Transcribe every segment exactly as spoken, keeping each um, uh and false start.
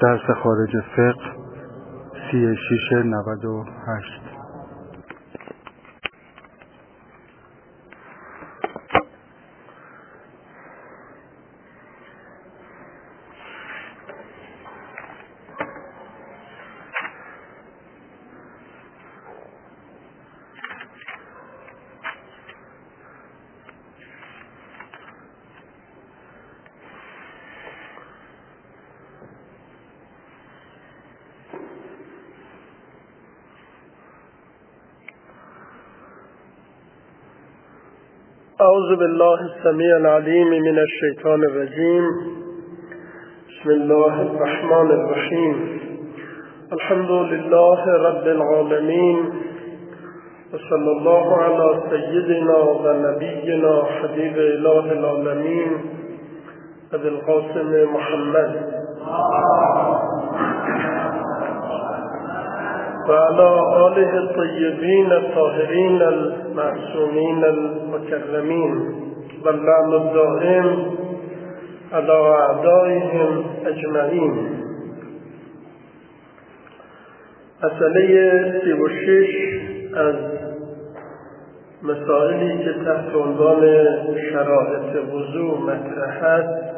درس خارج فقه سی و شش نود و هشت. أعوذ بالله السميع العليم من الشيطان الرجيم. بسم الله الرحمن الرحيم. الحمد لله رب العالمين، وصلى الله على سيدنا ونبينا حبيب إله العالمين أبي القاسم محمد وعلى آله الطيبين الطاهرين المعصومين المكرمين، واللعن الدائم على أعدائهم أجمعين. مسئله سی و شش از مسائلی که تحت عنوان شرایط وضوء مطرح است.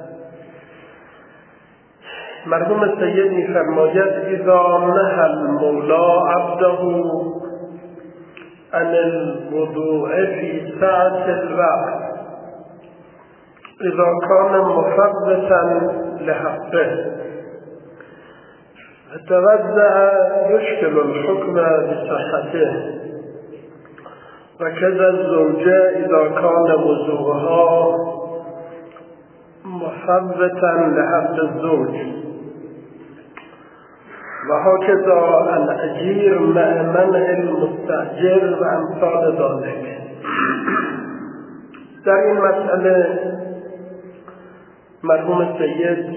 مرحوم سید می‌فرماید اذا نهى المولا عبده عن الوضوء في ساعة الوقت اذا كان مفوتا لحقه فتوضأ يشكل الحكم بصحته، وكذا الزوجة اذا كان وضوءها مفوتا لحق الزوج، وهكذا الأجير مع منع المستأجر و امثال ذلك. در این مسئله مرحوم سید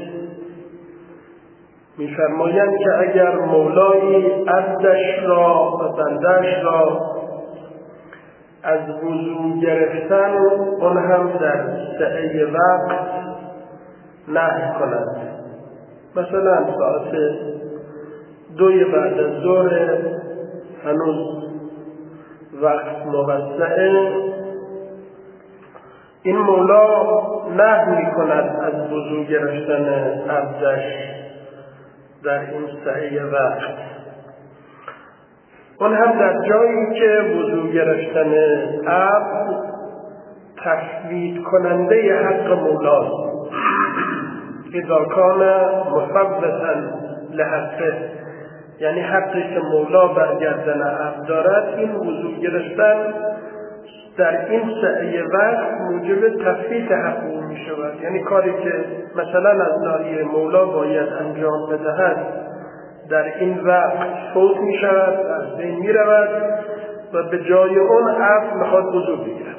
می‌فرمایند که اگر مولایی عبدش را و بنده‌اش را از وضو گرفتن اون هم در سعی وقت نهی کند، مثلا ساعت دوی بعد از ظهر هنوز وقت موسعه، این مولا نهی می کند از وضو گرفتن عبدش در این سعی وقت، اون هم در جایی که وضو گرفتن عبد تفویت کننده حق مولاست. اذا کان مفوتا لحقه، یعنی حقی که مولا برگردن عبد دارد، این وضو گرفتن در این سعی وقت موجب تفویت حق او می شود. یعنی کاری که مثلا از ناحیه مولا باید انجام بدهد در این وقت فوت می شود، از بین می رود و به جای اون عبد میخواد وضو بگیرد.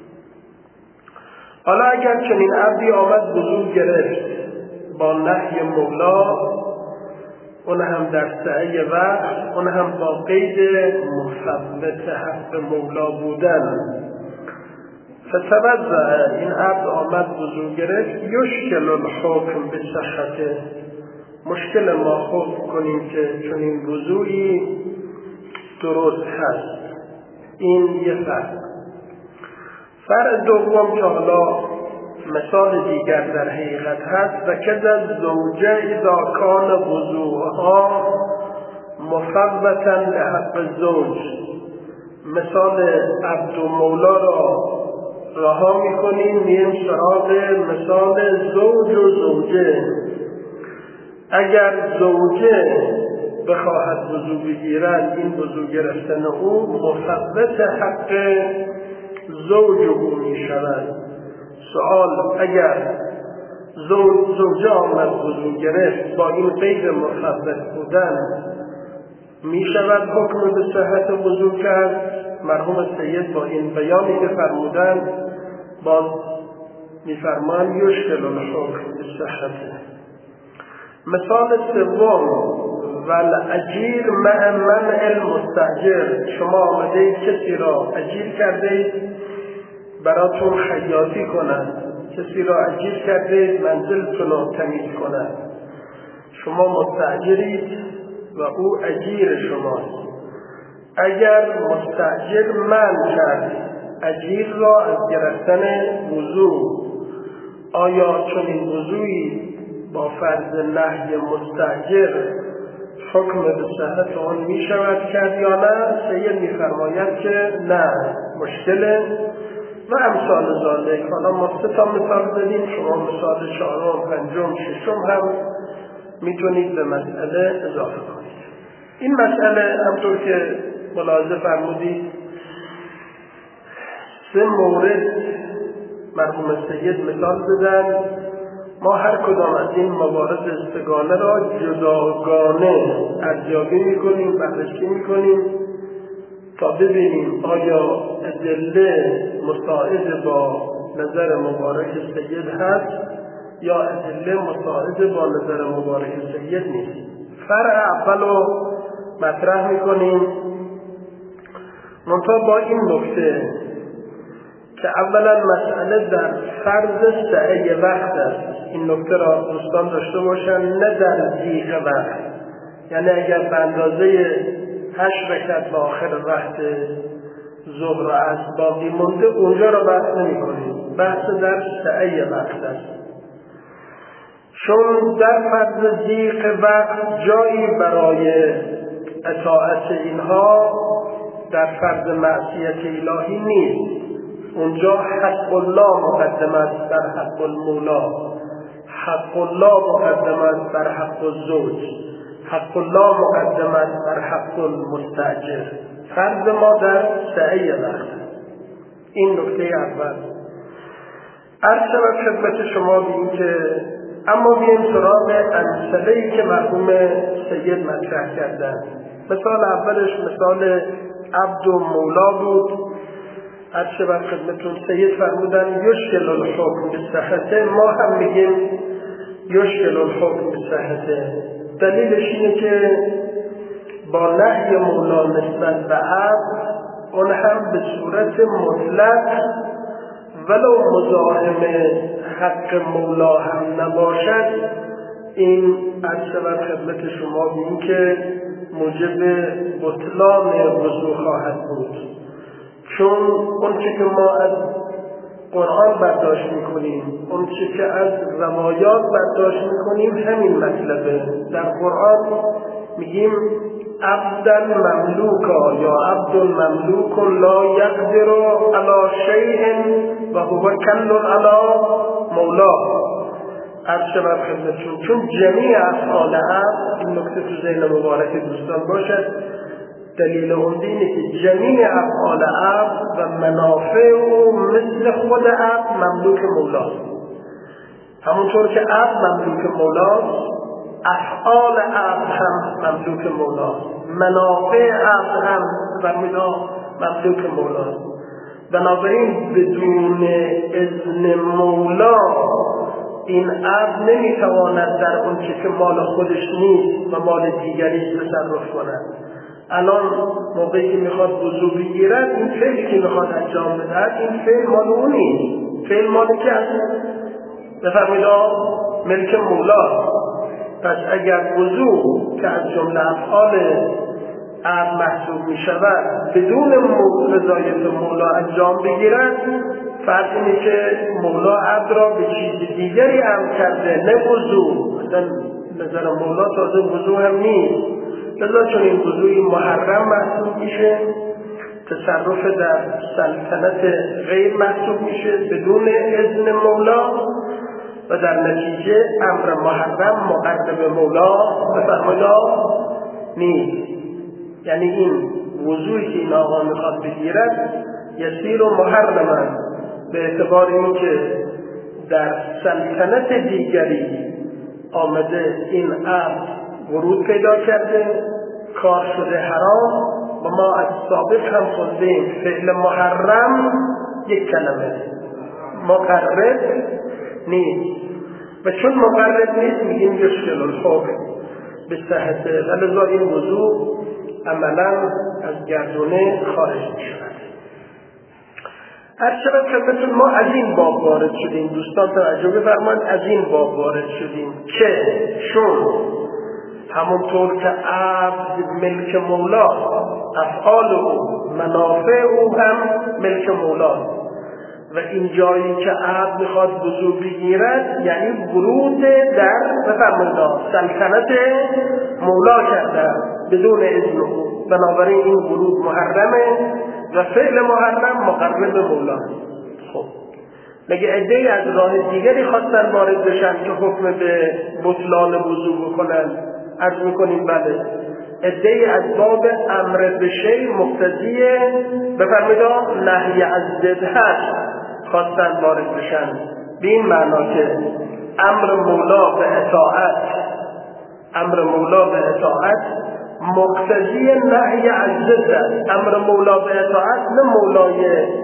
حالا اگر چنین عبدی آمد وضو گرفت با نهی مولا، اون هم در سعی وقت، اون هم با قید مفوت حق مولا بودن، فتوضأ، این عبد آمد وضو گرفت، یشکل الحکم به صحته، مشکل ما حکم کنیم که چون این وضوعی درست هست. این یه فرق. فرق دوم که حالا مثال دیگر در حقیقت هست، و کذا الزوجه اذا کان وضوءها مفوتا لحق الزوج، مثال عبد و مولا را رها میکنیم، میم سراغ مثال زوج و زوجه. اگر زوجه بخواهد وضو بگیرد، این وضو گرفتن او مفوت حق زوج او می شود. سوال، اگر زوج زوجه آمد وضو گرفت با این قید مفوت بودن، می شود حکم به صحت وضو کرد؟ مرحوم سید با این بیانی که فرمودن باز می فرمان یشکل الحکم به صحته. مثال سوم، والاجیر مع منع المستاجر، شما آمده کسی را اجیر کرده براتون خیاطی کند، کسی را اجیر کرده منزلتون را تمیز کند، شما مستأجرید و او اجیر شماست. اگر مستأجر منع کرد اجیر را از گرفتن وضو، آیا چنین وضویی با فرض نهی مستأجر حکم به صحت آن می شود کرد یا نه؟ سید می فرماید که نه، مشکله و امثال ذالک. حالا ما سه تا مثال زدیم، شما مثال چهارم، پنجم، ششم هم میتونید به مسئله اضافه کنید. این مسئله همطور که ملاحظه فرمودید سه مورد مرحوم سید مثال زدن. ما هر کدام از این موارد استگانه را جداگانه ارزیابی میکنیم، بررسی میکنیم تا ببینیم آیا ادله مساعد با نظر مبارک سید هست یا ادله مساعد با نظر مبارک سید نیست. فرع اول رو مطرح میکنیم، منتها با این نکته که اولا مسئله در فرض سعی وقت است. این نکته را دوستان داشته باشن، نه در ضیق وقت. یعنی اگر به اندازه هشت رکعت به آخر وقت ظهر و عصر باقی مونده، اونجا را بحث نمی کنیم، بحث در سعی وقت است. چون در فرض ضیق وقت جایی برای اطاعت اینها در فرض معصیت الهی نیست. اونجا حق الله مقدم است بر حق المولا، حق الله مقدم است بر حق الزوج، حق الله مقدم است بر حق المستأجر. فرض ما در سعی وقت. این نکته اول. عرض شود خدمت شما بیم که اما بیم سراغ امثله‌ای که مرحوم سید مطرح کردن. مثال اولش مثال عبد و مولا بود. عرض شود خدمتون سید فرمودن یشکل الحکم بصحته، ما هم میگیم یشکل الحکم بصحته. دلیلش اینه که با نهی مولا نسبت به عبد، اون هم به صورت مطلق ولو مزاحم حق مولا هم نباشد، این عرض شود خدمت شما بیم که موجب بطلان وضو خواهد بود. چون اون چی که ما از قرآن برداشت میکنیم، اون چی که از روایات برداشت میکنیم همین مطلبه. در قرآن میگیم عبدا مملوکا یا عبد مملوک لا یقدر علی شیء و هو کل علی مولا. عرض شود خدمتشون چون جمیع افعال عبد، این نکته تو ذهن مبارک دوستان باشد، دلیل اون اینه که جمیع افعال عبد و منافع او مثل خود عبد مملوک مولاست. همونطور که عبد مملوک مولاست، افعال عبد هم مملوک مولاست، منافع عبد هم برمیدا مملوک مولاست. بنابراین بدون اذن مولا این عبد نمیتواند در اون چیزی که مال خودش نیست و مال دیگری تصرف کند. الان موقعی که میخواد وضو بگیرد، این فعلی که میخواد انجام بدهد، این فعل مال اون نیست. فعل مال که هست بفرمید ملک مولا. پس اگر وضو که از جمله افعال عبد محسوب می شود بدون رضایت مولا انجام بگیرد، فرض اینه که مولا عبد را به چیز دیگری امر کرده، نه وضو. مثلا نظر مولا تازه وضو هم نیست، لذا چون این وضوعی محرم محسوب میشه، تصرف در سلطنت غیر محسوب میشه بدون اذن مولا و در نتیجه امر محرم مقرب مولا بفرمایید نیست. یعنی این وضوعی که این آقا میخواد بگیرد یسیر و محرمن به اعتبار این که در سلطنت دیگری آمده این عبد ورود پیدا کرده، کار شده حرام و ما از سابق هم خوندیم فعل محرم یک کلمه مقرب نیست و چون مقرب نیست میگیم یشکل الحکم به صحته، ولذا این وضوع عملا از گردونه خارج می شود. هر شبت خدمتون ما از این باب وارد شدیم، دوستان توجه بفرمایید، از این باب وارد شدیم که چون همونطور که عبد ملک مولاست، افعال او، منافع او هم ملک مولاست. و این جایی که عبد میخواد وضو بگیرد یعنی ورود در بفرمایید سلطنت مولا کرده بدون اذن او، بنابراین این ورود محرمه و فعل محرم مقرب مولا. خب مگه عده‌ای از راه دیگری خواستن وارد بشن که حکم به بطلان وضو بکنن؟ عرض میکنیم بله، عده‌ای از باب امر به شیء مقتضی بفرمایید نهی از ضد هست خواستن وارد بشن، به این معنا که امر مولا به اطاعت امر مولا به اطاعت مقتضی نهی از ضد است. امر مولا به اطاعت نه مولای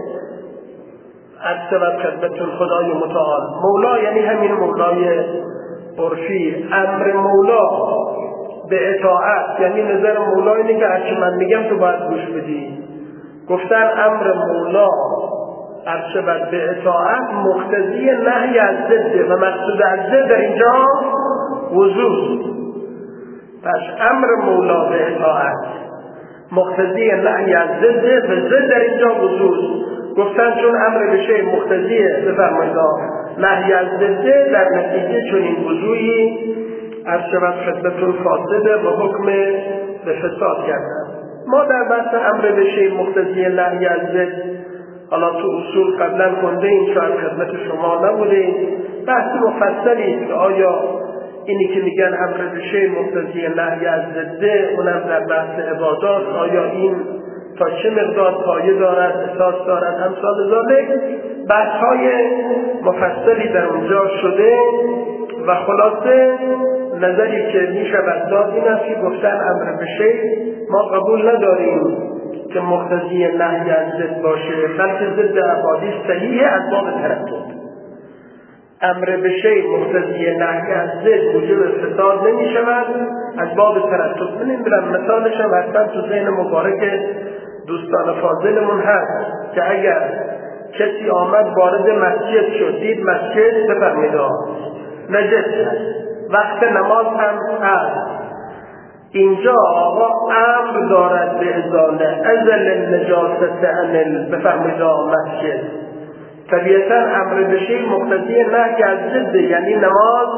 عرض خدمتتون خدای متعال، مولا یعنی همین مولای عرفی. امر مولا به اطاعت یعنی نظر مولا اینه که هرچی من میگم تو باید گوش بدی. گفتن امر مولا عرض به اطاعت مقتضی نهی از ضد و مقصود از ضد در اینجا وضوست. پس امر مولا به اطاعت مقتضی نهی از ضد و ضد در اینجا وضوست. گفتن چون امر به شیء مقتضی بفرمایید نهی از ضد، در نتیجه چون این وضوعی عرض شود خدمتتون فاسده و حکم به فساد کردن. ما در بحث امر به شیء مقتضی نهی از ضد حالا تو اصول قبلا کنده این شاید خدمت شما نبوده، بحث مفصلی است که آیا اینی که میگن امر به شیء مقتضی نهی از ضد اونم در بحث عبادات آیا این تا چه مقدار پایه دارد، اساس دارد، امثال ذالک بحث های مفصلی در اونجا شده و خلاصه نظری که میشود داد این است که گفتن امر به شیء ما قبول نداریم که مقتضی نهی از ضد باشه، بلکه ضد احادیث صحیح از باب تردد. امر به شیء مقتضی نهی از ضد موجب فساد نمی شود از باب تردد. من این بلند مثالش هم حتما تو ذهن مبارک دوستان فاضلمون هست که اگر کسی آمد وارد مسجد شد، دید مسجد بفرمایید نجس وقت نماز هم هست، اینجا آقا امر دارد به ازاله ازل النجاست عن بفرمایید مسجد. طبیعتا امر به شیء مقتضی نهی از ضد یعنی نماز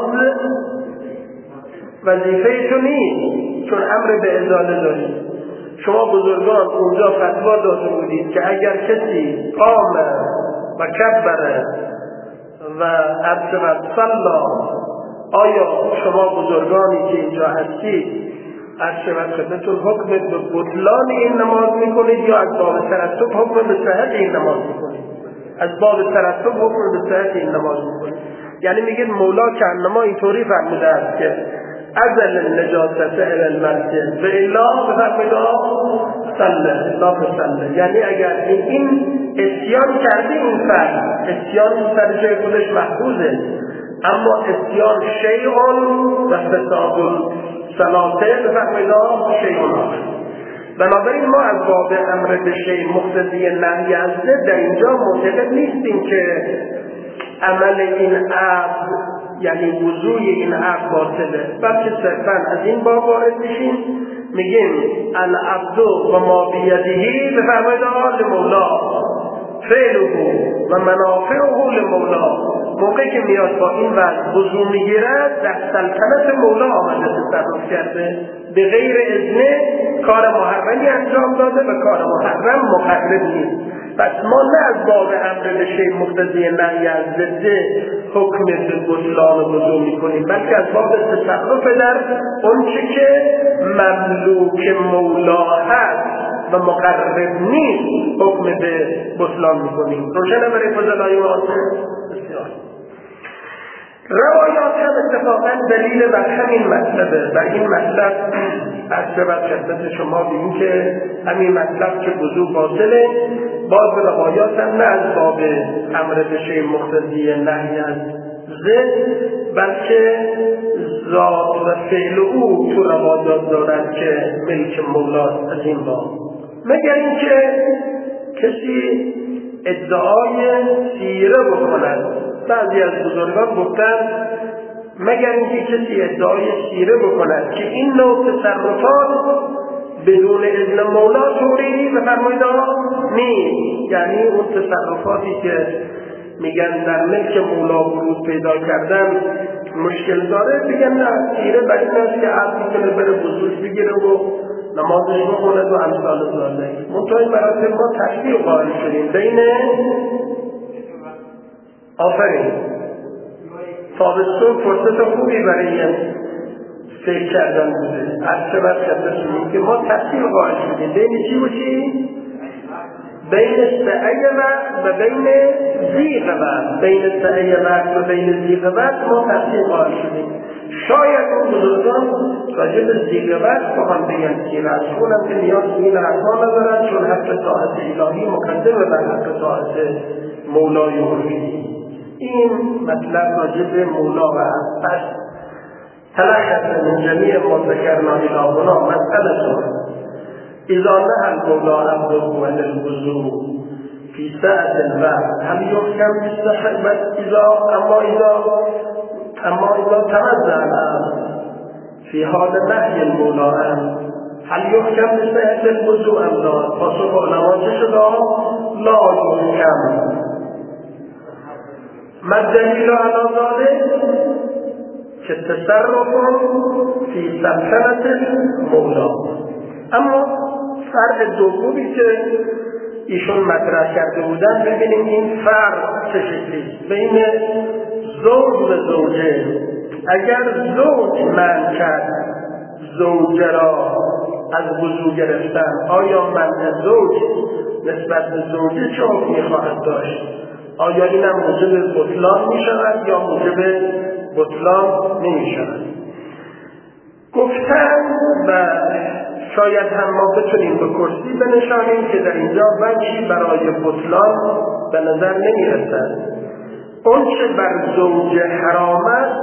وظیفه تو نیست چون امر به ازاله دارید. شما بزرگان اونجا فتوا داده بودید که اگر کسی قام و کبر و عرض و صلا، آیا شما بزرگانی که اینجا هستید عرض و خدمتون حکم به بطلان این نماز میکنید یا از باب ترتب حکم به صحت این نماز میکنید؟ از باب ترتب حکم به صحت این نماز میکنید. یعنی میگید مولا که انما اینطوری فرموده است که ازل النجاست الى المسجد و الا بفرمایید صلی لا تصلی، یعنی اگر این, این اسیان کرده این فرد اسیان سر جای خودش محفوظه، اما اسیان شیعون و فساد صلاته بفرمایید شیعون. بنابراین ما از باب امر به شیء مقتضی نهی از ضد در اینجا معتقد نیستیم که عمل این عبد یعنی وضوع این عبد باطله، بلکه صرفا از این باب وارد میشیم میگیم العبد و ما بیدهی بفرمایید لمولا فعله و منافعه لمولا. موقعی که میاد با این وضع وضوع میگیرد در سلطنت مولا آمده تصرف کرده، به غیر اذن کار محرمی انجام داده و کار محرم مقرب نیست. پس ما نه از باب امر به شیء مقتضی نهی از ضد حکم به بطلان وضوع میکنیم، بلکه از باب تصرف در اون چه که مملوک مولا هست و مقرب نیست حکم به بطلان میکنیم. روشن برای فضلای معاصر بسیار روایات هم اتفاقا دلیل بر همین مطلبه. بر این مطلب از شبت خدمت شما بیم که همین مطلب که وضوع باطله، باز روایات هم نه از باب امر به شیء مقتضی نهی از ضد، بلکه ذات و فعل او تو روایات دارد که ملک مولاست از این باب. مگر اینکه کسی ادعای سیره بکند. بعضی از بزرگان گفتن مگر اینکه کسی ادعای سیره بکند که این نوع تصرفات بدون اذن مولا طوری بفرمایید نیست. یعنی اون تصرفاتی که میگن در ملک مولا ورود پیدا کردن مشکل داره، بگن نه سیره بر این است که عبد میتونه بره وضوش بگیره و نمازش بخونه و امثال ذالک. منتهای مراتب ما تشبیه قائل شدیم بین آفرین تابستون فرصت خوبی برای فکر کردن بوده. از چه وقت خدمتتون که ما تشبیه قائل شدیم بین چی و چی؟ بین سعی وقت و بین زیغ وقت. بین سعی وقت و بین زیغ وقت ما تشبیه قائل شدیم. شاید اون بزرگان راجع به زیغ وقت بخوان بگن که رسولم که نیاز به این حرفا ندارد، چون حق طاعت الهی مقدمه بر حق طاعت مولای عرفی. این مطلب راجع به مولا و پس تلخص من جمیع ما ذکرنا الی هنا مسئله اذا نهى المولى عبده عن الوضوء في ساعة الوقت هل يحكم بالصحة؟ اذا اما اذا اما اذا توضأ في حال نهي المولى عنه هل يحكم بصحة الوضوء ام لا؟ پاسخ علما چه شد؟ لا يحكم. ما الدلیل علی ذلك؟ که تصرف فی سلطنت المولا. اما فرق دومی که ایشون مطرح کرده بودن، ببینیم این فرق چه شکلیست بین زوج و زوجه. اگر زوج منع کرد زوجه را از وضو گرفتن، آیا منع زوج نسبت به زوجه چه حکمی خواهد داشت؟ آیا اینم موجب بطلان می شود یا موجب بطلان نمی شود؟ گفتن و شاید هم ما بتونیم به کرسی بنشانیم که در اینجا وجهی برای بطلان به نظر نمی رسد. اون چه بر زوج حرام است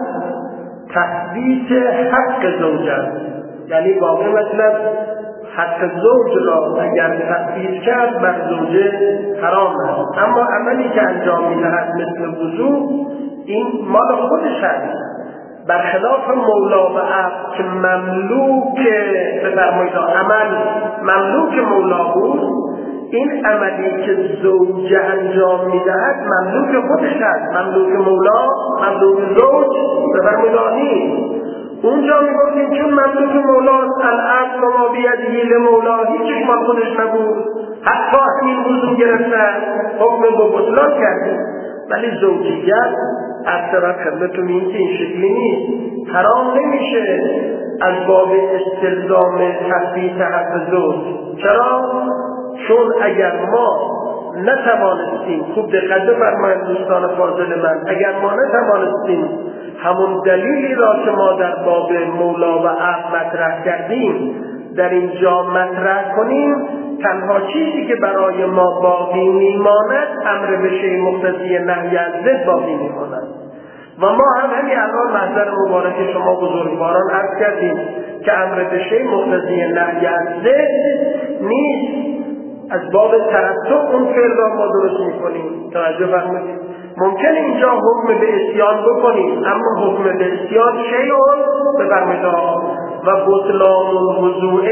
تثبیت حق زوج است. یعنی واقع مطلب حق زوج را اگر تثبیت کرد بر زوجه حرام است، اما عملی که انجام می‌دهد مثل وضو این مال خودش است، برخلاف مولا و عبد که مملوک بفرمایید عمل مملوک مولا بود، این عملی که زوجه انجام می‌دهد مملوک خودش است، مملوک مولا مملوک زوج بفرمایید نیست. اونجا میگفتیم چون مملوک مولاست العبد و ما بیدیه لمولا، هیچش مال خودش نبود، حتی همین وضو گرفتن حکم با بطلان کردیم. ولی زوجیت از طرف خدمتون این که این شکلی نیست، حرام نمیشه از باب استلزام تثبیت حق زوج. چرا؟ چون اگر ما نتوانستیم، خوب دقت بفرمایید دوستان فاضل من، اگر ما نتوانستیم همون دلیلی را که ما در باب مولا و عبد مطرح کردیم در اینجا مطرح کنیم، تنها چیزی که برای ما باقی میماند امر به شیء مقتضی نهی از ضد باقی میماند. و ما هم همین الان محضر مبارک شما بزرگواران عرض کردیم که امر به شیء مقتضی نهی از ضد نیست. از باب ترتب اون فعل را ما درست میکنیم. توجه فرمایید. ممکن اینجا حکم به اسیان بکنیم، اما حکم به اسیان شیئون بفرمایید و بطلان الوضوء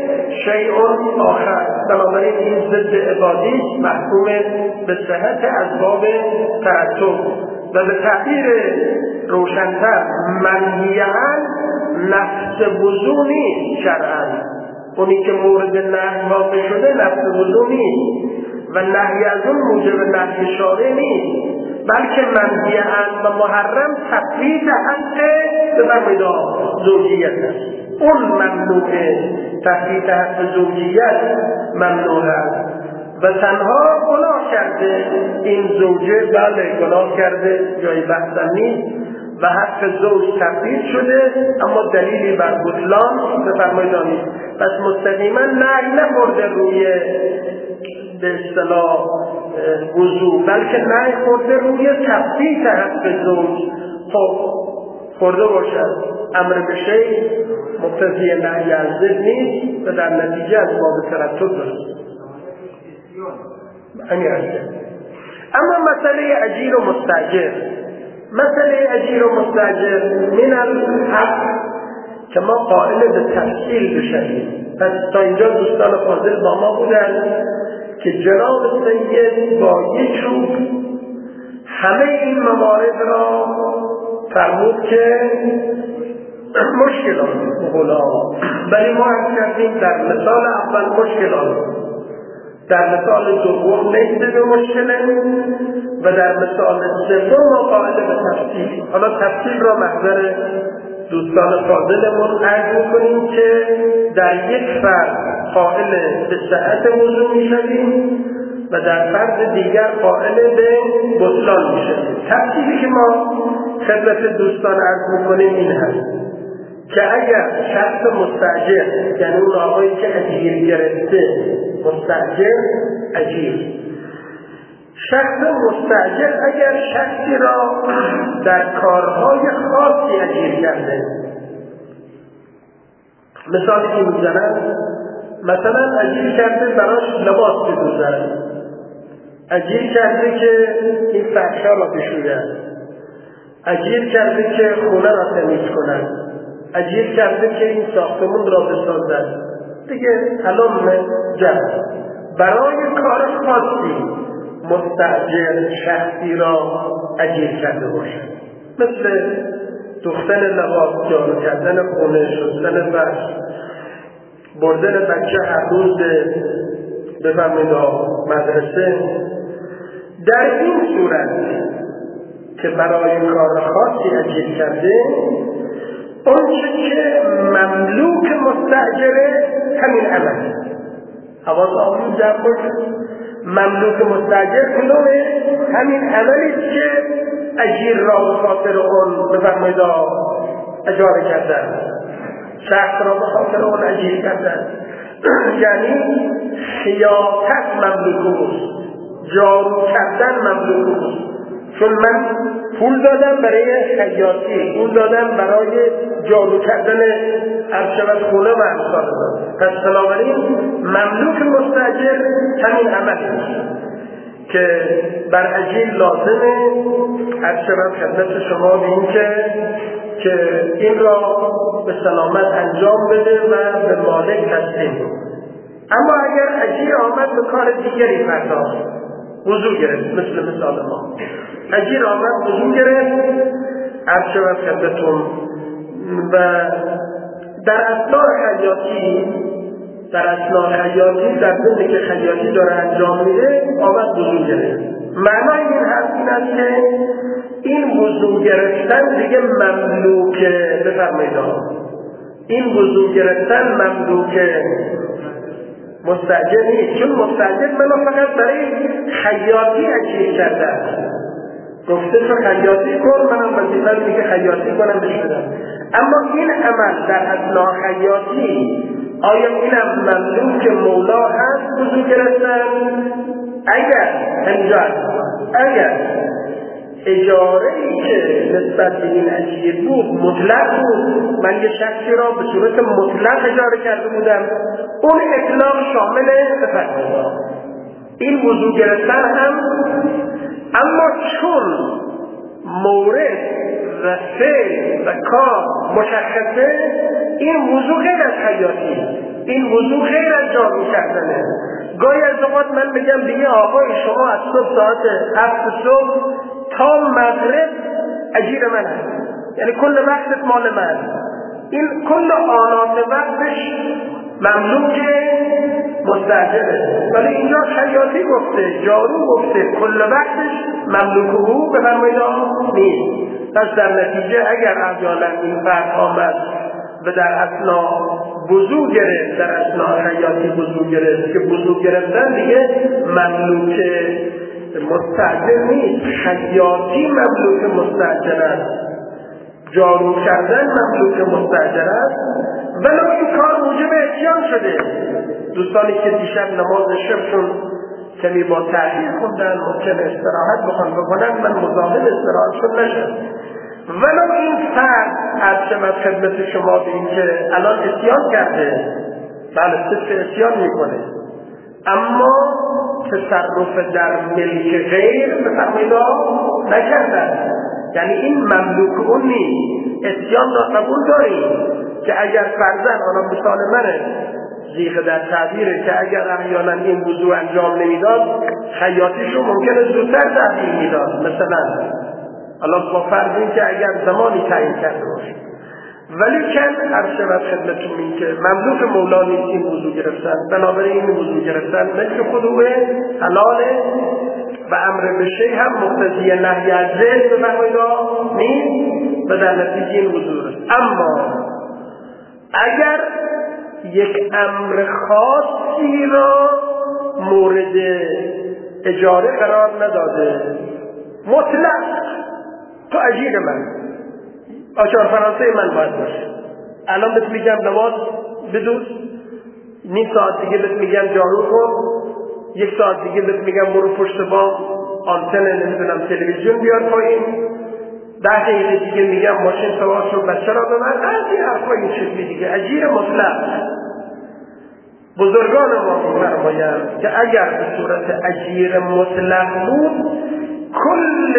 شیئون آخر. بنابراین این ضد عبادی محکوم به صحت از باب ترتب و به تعبیر روشن‌تر منهیاً نفس وضو نیست شرعاً. اونی که مورد نهی واقع شده نفس وضو نیست و نهی از اون موجب نهی شارع نیست، بلکه منهی از و محرم تثبیت حق بفرمایید زوجیت است. اون ممنوع، تثبیت حق زوجیت ممنوع است و تنها گناه کرده این زوجه، بله گناه کرده، جای بحثم نیست و حق زوج تثبیت شده، اما دلیلی بر بطلان بفرمایید نیست. پس مستقیما نهی نخورده روی به اصطلاح وضو، بلکه نهی خورده روی تثبیت حق زوج. خب خورده باشد امر به شیء مقتضی نهی از ضد نیست و در نتیجه از باب ترتب دارد. همین است. اما مسئله اجیر و مستاجر، مسئله اجیر و مستاجر من الحق که ما قائل به تفصیل بشیم. پس تا اینجا دوستان فاضل با ما بودن که جناب سید با یک چوب همه این موارد را فرمود که مشکلات بولا، ولی ما از کردیم در مثال اول مشکلات، در مثال دوم نیسته به مشکله و در مثال سوم ما قائل به تفصیل. حالا تفصیل را محضر دوستان فاضلمون عرض می‌کنیم که در یک فرد قائل به صحت وضو می‌شویم و در فرد دیگر قائل به بطلان می‌شویم. تفصیلی که ما خدمت دوستان عرض می‌کنیم این هست که اگر شخص مستاجر، یعنی اون آقایی که اجیر گرفته، مستاجر اجیر، شخص مستاجر اگر شخصی را در کارهای خاصی اجیر کرده، مثالی که میزنن مثلا اجیر کرده براش لباس بدوزن، اجیر کرده که این فرشا را بشوید، اجیر کرده که خونه را تمیز کنند، اجیر کرده که این ساختمون را بسازد، دیگه علم جمع برای کار خاصی مستاجر شخصی را اجیر کرده باشد، مثل دوختن لباس، جارو کردن خونه، شستن فرش، بردن بچه هر روز بفرمایید مدرسه. در این صورت که برای کار خاصی اجیر کرده، اون چه که مملوک مستاجره همین عمل حواس آمون جمع باشه. مملوک مستاجر کدومه؟ همین عملیست که اجیر را به خاطر اون بفرمایید اجاره کردن، شخص را به خاطر اون اجیر کردن، یعنی خیاطت مملوک اوست، جارو کردن مملوک اوست. چون من پول دادم برای خیاطی، پول دادم برای جارو کردن ارشبت خونه و امثال دادم، پس بنابراین مملوک مستاجر همین عمل که بر اجیر لازمه ارشبت خدمت شما به این که که این را به سلامت انجام بده و به مالک تسلیم. اما اگر اجیر آمد به کار دیگری پرداخت، وضو گرفت، مثل مثال ما اجیر آمد وضو گرفت، عرض شود خدمتتون، و در اثناء خیاطی در اثناء خیاطی در ضمن که خیاطی داره انجام میده آمد وضو گرفت. معنای این حرف این است که این وضو گرفتن دیگه مملوک، بفرمایید این وضو گرفتن مملوک مستاجر نیست، چون مستاجر منو فقط برای خیاطی اجیر کرده است، گفته تو خیاطی کن، منم وظیفه‌م اینه که خیاطی کنم بشودم. اما این عمل در اثناء خیاطی آیا اینم مملوک مولا هست وضو گرفتن؟ اگر انجام اگر اجاره‌ای که نسبت به این اجیر بود مطلق بود، من یه شخصی را به صورت مطلق اجاره کرده بودم، اون اطلاق شامل بفرمایید این وضو گرفتن هم. اما چون مورد و فعل و کار مشخصه، این وضو غیر از حیاتی، این وضو غیر از جارو کردنه. گاهی از اوقات من بگم دیگه آقای شما از صبح ساعت هفت صبح تا مغرب اجیر من هست، یعنی کل وقتت مال من، این کل آنات وقتش مملوک مستاجره، ولی اینجا خیاطی گفته، جارو گفته، کل وقتش مملوک او بفرمایید نیست. پس در نتیجه اگر احیانا این فرد آمد و در اثناء وضو گرفت، در اثناء خیاطی وضو گرفت، که وضو گرفتن دیگه مملوک مستاجر نیست، خیاطی مملوک مستاجر است، جارو کردن مملوک مستاجر است، ولی این کار موجب اتیان شده. دوستانی که دیشب نماز شبشون کمی با تأخیر خوندن، ممکن استراحت بخوان بکنن، من مزاحم استراحتشون نشم، ولی این فرد از شمت خدمت شما به این که الان اتیان کرده، بله صرف اتیان میکنه، اما تصرف در ملک غیر بفرمایید نکردن، یعنی این مملوک اون نیست. اتیان را قبول داریم که اگر فرزن آنها مثال منه زیغ در تعبیره که اگر احیانا این وضوع انجام نمیداد خیاطیشو ممکنه زودتر تحویل میداد مثلا. الله با فرض این که اگر زمانی تعیین کرده باشه، ولی کن هر شود خدمتون این که مملوک مولا نیست این وضوع گرفتن، بنابراین این وضوع گرفتن مثل خضوعه حلاله و امر به شیء هم مقتضی نهی از ذل به معنی نیست و در نتیجه این وضوع است. اما اگر یک امر خاصی را مورد اجاره قرار نداده، مطلق تو اجیر من آچار فرانسه من باید باشه، الان بهت میگم نماز بدوز، نیم ساعت دیگه بهت میگم جارو کن، یک ساعت دیگه بهت میگم برو پشت بام آنتن نمیدونم تلویزیون بیار پایین، ده دقیقه دیگه میگم ماشین سوار شو بچه را به من، از این حرفا این شکلی دیگه اجیر مطلق. بزرگان ما می‌فرمایند که اگر به صورت اجیر مطلق بود، کل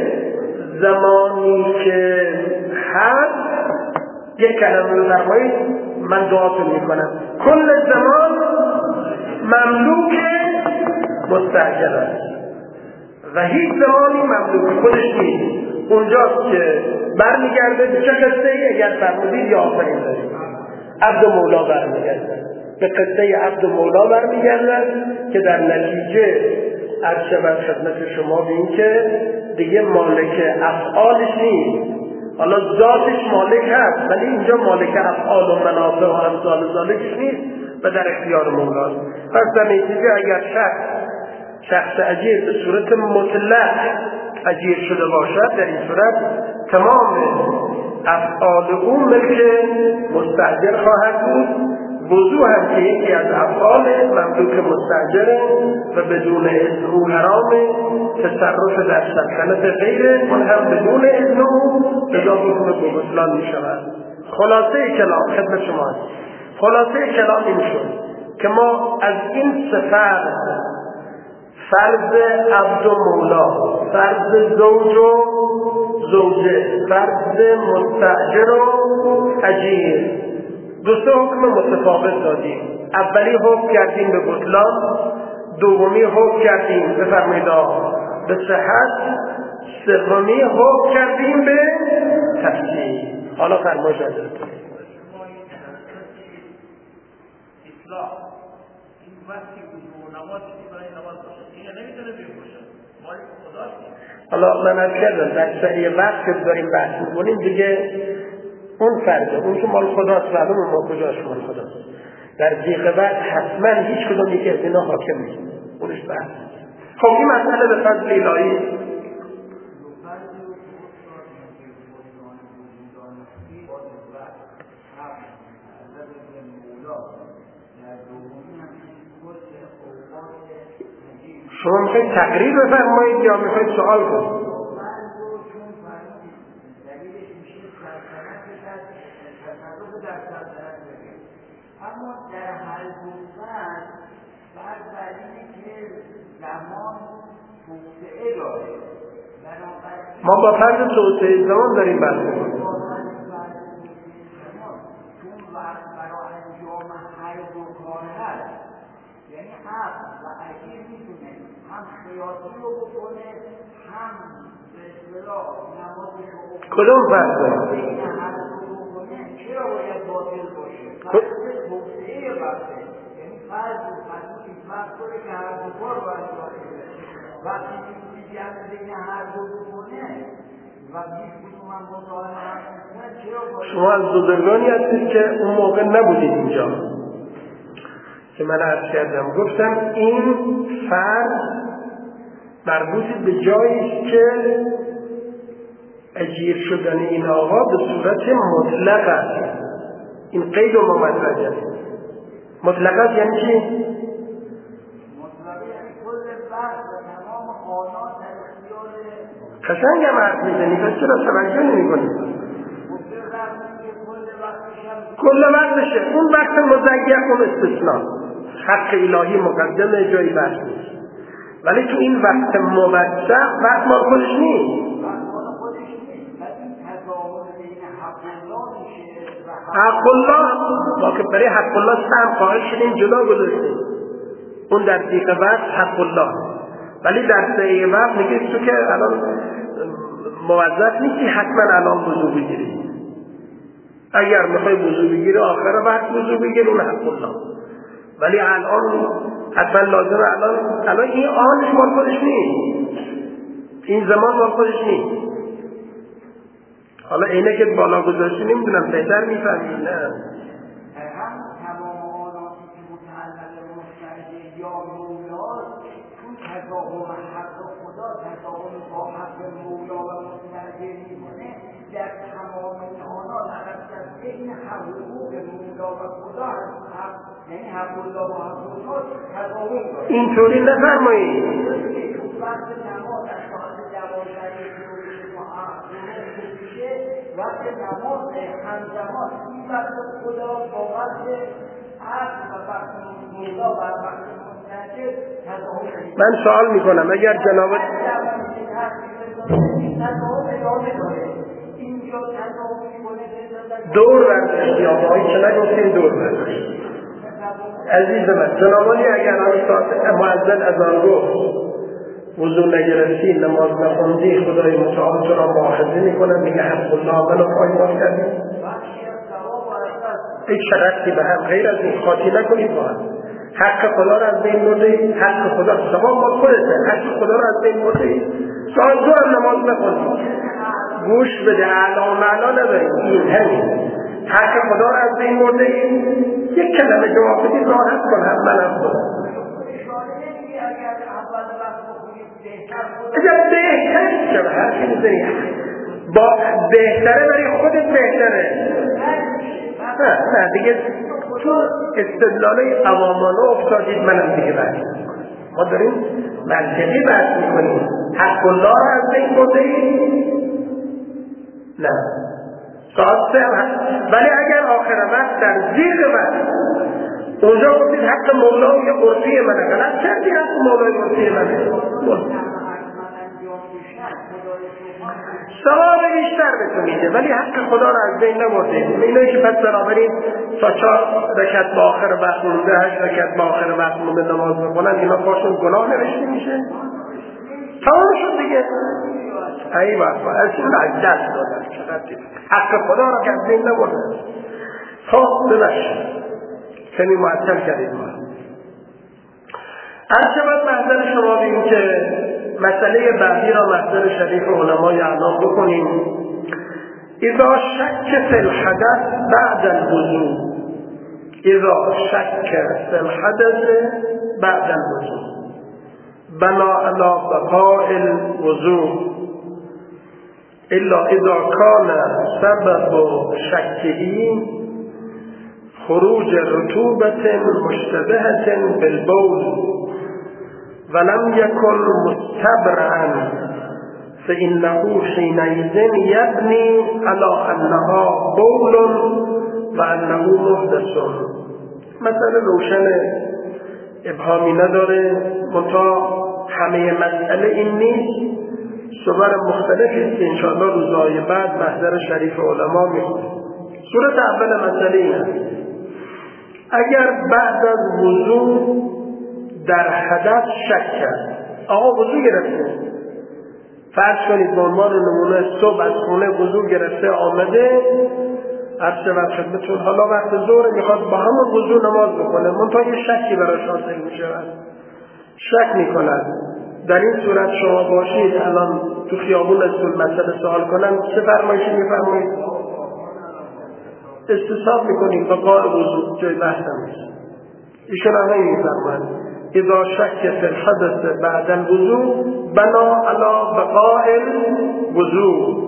زمانی که هست یک کلمه رو فرمایید من دعاتون میکنم، کل زمان مملوک مستعجل است و هیچ زمانی مملوک خودش نیست. اونجاست که برمیگرده به چه قصه ای اگر فرمودید یا آفرین دارید عبد و مولا برمیگرده، به قصه عبد و مولا برمیگرده که در نتیجه عرض شود خدمت شما به این که دیگه مالک افعالش نیست. حالا ذاتش مالک هست ولی اینجا مالک افعال و منافع و امثال ذالکش نیست و در اختیار مولاست. پس در نتیجه اگر شخص شخص اجیر به صورت مطلق اجیر شده باشد، در این صورت تمام افعال او ملک مستأجر خواهد بود. وضوع هم که یکی از افعال مملوک مستأجره و بدون اذن او حرامه، تصرف در سلطنت غیره اون هم بدون اذن او جدا بکنه به بطلان می شود. خلاصه کلام خدمت شما است. خلاصه کلام این شد که ما از این سه فرض، فرض عبد و مولا، فرض زوج و زوجه، فرض مستأجر و اجیر، دو سه حکم متفاوت دادیم. اولی حکم کردیم به بطلان، دومی حکم کردیم بفرمایید به صحت، سومی حکم کردیم به تفسیر. حالا فرمایش حضرت اصلاح این وقتی وضوع نماز برای نماز باشه این نمیتونه بیم باشه مالی خداست. حالا من از کردم در صحیح وقت که داریم بحث میکنیم دیگه اون فرده، اون که مال خداست معلومه ما کجاش مال خداست. در دیگه وقت حتما هیچ کدوم یکی از اینا حاکم نیست، اونش بحث. خب این مسئله به فضل الهی شما میخواید تقریر بفرمایید یا میخواید سوال کنید؟ اما در هر دو فرد بعد دلیلی که زمان توسعه داره، ما با فرد توسعه زمان داریم بحث می‌کنیم. چون وقت برای انجام هر دو کار هست، یعنی هم و اجیر میتونه هم خیاطی رو بکنه هم به اصطلاح نمازش رو بکنه. کدوم فرد داریم؟ بین هر دو بکنه چرا باید باطل باشه؟ توسعه وقته، یعنی فرض و فرضی فرض کنه که هر دو کار باید باشه. وقتی میتونی جمع بین هر دو بکنه و هیچ کدوم هم مطالعه هم نکنه چرا باید؟ شما از بزرگانی هستید که اون موقع نبودید اینجا که من عرض کردم، گفتم این فرض مربوط به جایی که اجیر شدن این آقا به صورت مطلق است. این قید و مطلق است. مطلق است یعنی چی؟ مطلق یعنی کل وقت و تمام آنات در اختیار قشنگ هم حرف میزنی، پس چرا توجه نمی‌کنی؟ کل وقتشه، اون وقت مزیق اون استثناء، حق الهی مقدمه جایی بحث نیست. ولی تو این وقت موسع وقت مال خودش نیست. حق الله ما که برای حق الله سهم قائل شدیم جدا گذاشتیم، اون در دیگه وقت حق الله، ولی در سعی وقت میگه تو که الان موظف نیستی حتما الان وضو بگیری، اگر میخوای وضو بگیری آخر وقت وضو بگیر، اون حق الله، ولی الان حتما لازم الان الان این آنش مال خودش نیست، این زمان مال خودش نیست. حالا اینه که بالا گذاشتی نمیدونم بهتر میفهمی نه هم تمام آناتی که متعلق مستعجل یا مولاست تو تضاهم حق خدا تضاهم با حق مولا و مستعجل میمونه، در تمام آنات عرض کرد این حقوق مولا و خدا هست، یعنی حق الله و حق خدا تضاهم داره. اینطوری نفرمایید تو وقت نماز از ساعت دوازده وقت نماز همزمان این وقت خدا با وقت عصر و وقت مولا و وقت مستعجل تضاهم شدید. من سوال میکنم اگر جناب دور برداشتی آقایی چه نگفتیم دور برداشتی عزیز من جنابالی اگر همین ساعت معزد از آن گفت وضو نگرفتی نماز نخوندی خدای متعال تو را مؤاخذه میکنه میگه حق الله منو پایمال کردی، هیچ شرطی به هم غیر از این خاطی نکنید با هم. حق خدا را از بین برده، حق خدا ثواب ما خودته، حق خدا را از بین برده، ساعت دو هم نماز نخوندی گوش بده اعلا و معلا نداریم، این همین حق خدا را از بین برده، یک کلمه جواب بدید راحت کن هم من هم خود اگر بهتر شد حرفی میزنی با بهتره برای خودت بهتره نه نه دیگه تو استدلال عوامانه افتادید منم دیگه بحث ما داریم منطقی بحث میکنیم حق الله را از بین برده نه ساعت سه ولی اگر آخر وقت در زیر وقت اونجا گفتید حق مولا یه قرصی منه غلط کردی حق مولا یه قرصی منه ثواب بیشتر به تو میده ولی حق خدا را از بین نبرده. اینایی که پس بنابراین تا چهار رکعت با آخر وقت مونده هشت رکعت با آخر وقت مونده نماز بخونن اینا پاشون گناه نوشته میشه تمام شد دیگه ای بابا از این را دست دادن حق خدا را که از بین نبرده. خب ببخشید کمی معطل کردید ما هر شبت محضر شما بیم که مسئله بعدی را محضر شریف علمای اعلام بکنیم. اذا شک فی الحدث بعد الوضوء اذا شک فی الحدث بعد الوضوء بنا علی بقاء الوضوء الا اذا كان سبب شکه خروج رطوبة مشتبهة بالبول ولم يكن مستبرعا فإنه حينئذ يبني على أنها بول وأنه محدث. مثلا روشن ابهامی نداره منتها همه مسئله این نیست، صور مختلفی که انشاءالله روزهای بعد محضر شریف علما میخونیم. صورت اول مسئله این است اگر بعد از وضو در حدث شک کرد آقا وضو گرفته فرض کنید به عنوان نمونه صبح از خونه وضو گرفته آمده عرض شود خدمتتون حالا وقت ظهر میخواد با همون وضو نماز بکنه منتها یه شکی براش حاصل میشود شک میکند در این صورت شما باشید الان تو خیابون از طول مسئله سوال کنن چه فرمایشی میفرمایید؟ استصحاب میکنیم بقاء وضو جای بحثم نیست ایشون هم این میفرمایند اذا شک فی الحدث بعد الوضو بنا علی بقاء الوضو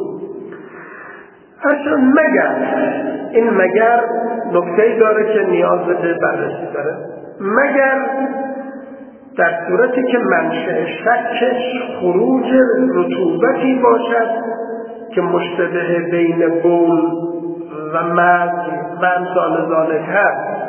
هرچند مگر این مگر نکته‌ای داره که نیاز به بررسی داره مگر در صورتی که منشأ شکش خروج رطوبتی باشد که مشتبه بین بول و مزی و امثال ذالک هست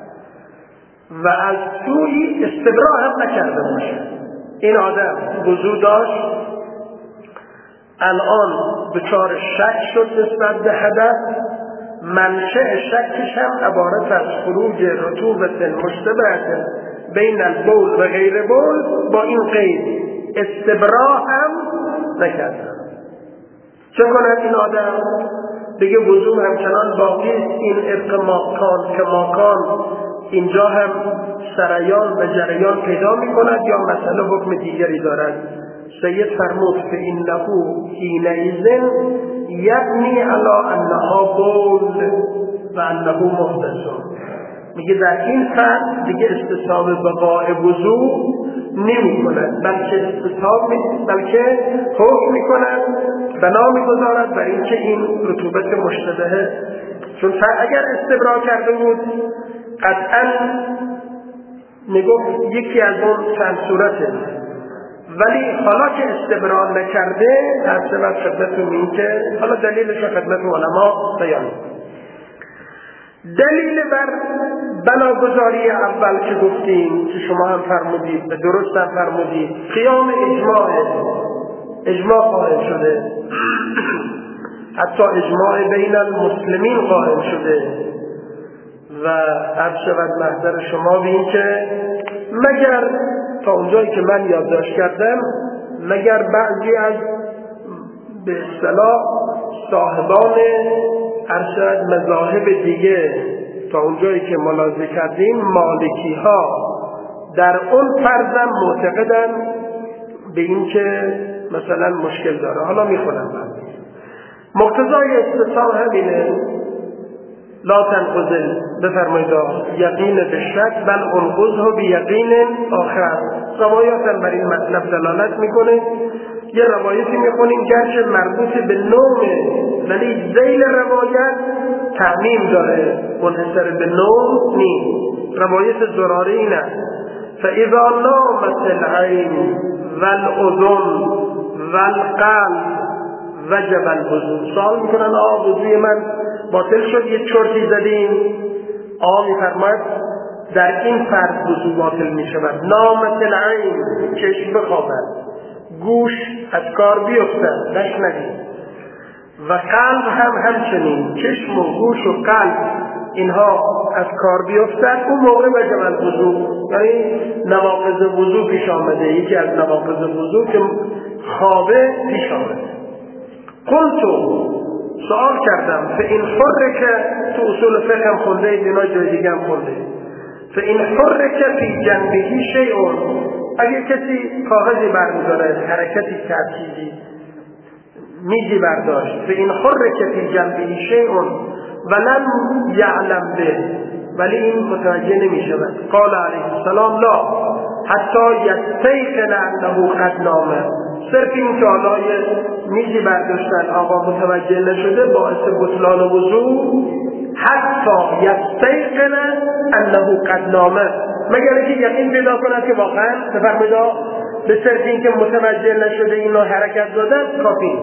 و از سوی استبراء هم نکرده باشه. این آدم وضو داشت الان دچار شک شد نسبت به حدث منشأ شکش هم عبارت از خروج رطوبت مشتبه بین البول و غیر بول با این قید استبراء هم نکردن. چه کند این آدم؟ بگه وضو همچنان باقی است، این ابق ماکان که ماکان اینجا هم سریان و جریان پیدا می کند یا مسئله حکم دیگری دارد؟ سید فرمود فإنه حینئذ یبنی علی انها بول و انه محدث. میگه در این فرد دیگه استصحاب بقاء وضو نمی کند، بلکه استصحاب می بلکه حکم می کند، بنا می گذارد بر این که این رطوبت مشتبهه. چون اگر استبرا کرده بود قطعا میگفت یکی از اون چند صورته، ولی حالا که استبرا نکرده هر شود خدمتون این که حالا دلیلش خدمت علما بیان. دلیل بر بناگذاری اول که گفتیم که شما هم فرمودید و درست هم فرمودید قیام اجماع اجماع قائم شده، حتی اجماع بین المسلمین قائم شده و عرض شود محضر شما بین که مگر تا اونجایی که من یادداشت کردم مگر بعضی از به اصطلاح صاحبان ارشد مذاهب دیگه تا اونجایی که ملاحظه کردیم مالکی ها در اون فرضم معتقدن به این که مثلا مشکل داره. حالا میخونم من مقتضای استصحاب همینه لا تنقض بفرمایید یقین به شک بل انقضه بیقین آخر. روایات بر این مطلب دلالت میکنه. یه روایتی میخونیم گرچه مربوط به نومه ولی ذیل روایت تعمیم داره، منحصر به نوم نیست. روایت زراره اینه فاذا نامت العین والاذن والقلب وجب الوضو. سوال میکنن آه وضوی من باطل شد، یه چرتی زدیم. آه میفرماید در این فرض وضو باطل میشود. نامت العین چشم بخوابد، گوش از کار بیفتد نشنوید، و قلب هم همچنین چشم و گوش و قلب اینها از کار بیفتد اون موقع وجب الوضو، یعنی نواقض وضو پیش آمده. یکی از نواقض وضو که خوابه پیش آمده. قلتو سوال کردم فإن حرک تو اصول فقه هم خونده اید، اینا جای دیگه هم خونده. فإن حرک فی جنبه شیء، اگه کسی کاغذی برمی‌داره حرکتی کرد چیزی میزی برداشت فإن حرک فی جنبه شیء ولم یعلم به، ولی این متوجه نمی‌شود. قال علیه السلام لا حتی یستیقن انه قد نام. صرف این که حالای میزی برداشتن آقا متوجه نشده باعث بطلان وضو حتی یستیقن انه قد نام، مگر اینکه یقین پیدا کند که واقعا بفرمایید به صرف این که متوجه نشده اینا حرکت دادن کافی.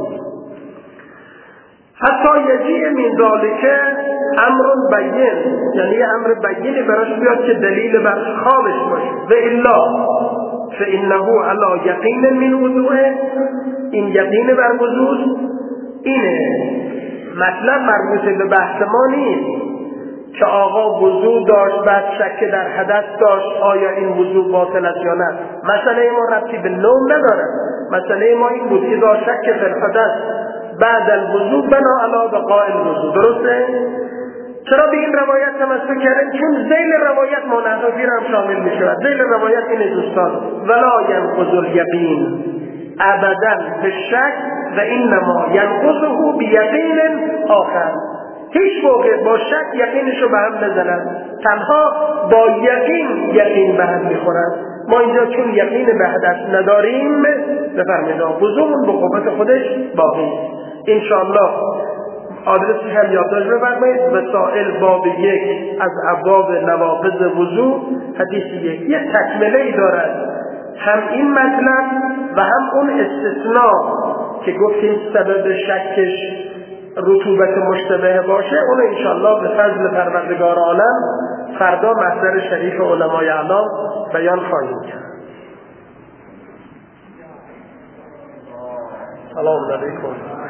حتی یجیء من ذالک امر بین، یعنی امر بینی براش بیاد که دلیل بر خوابش باشه. و الا فانه علی یقین من وضوء، این یقین بر وضو اینه. مطلب مربوط به بحث ما نیست که آقا وضو داشت بعد شک در حدث داشت آیا این وضو باطل است یا نه. مسئله ما ربطی به نوم نداره. مسئله ما این بود اذا شک فی الحدث بعد الوضو بنا علی بقاء الوضو. درسته؟ چرا به این روایت تمسک کردن؟ چون ذیل روایت منافیر هم شامل می شود. ذیل روایت اینه دوستان ولا ینقض الیقین ابدا به شک و انما ینقضه بیقین آخر. هیچ موقع با شک یقینشو به هم نزنن، تنها با یقین یقین به هم میخورن. ما اینجا چون یقین به حدث نداریم بفرمایید وضومون به قوت خودش باقی. انشاءالله آدرسی هم یادداشت بفرمایید. وسائل باب یک از ابواب نواقض وضو حدیث یک یه تکمله ای دارد، هم این مطلب و هم اون استثناء که گفتیم سبب شکش رطوبت مشتبه باشه. اون انشاءالله به فضل پروردگار عالم فردا محضر شریف علمای اعلام بیان خواهیم کرد. سلام علیکم.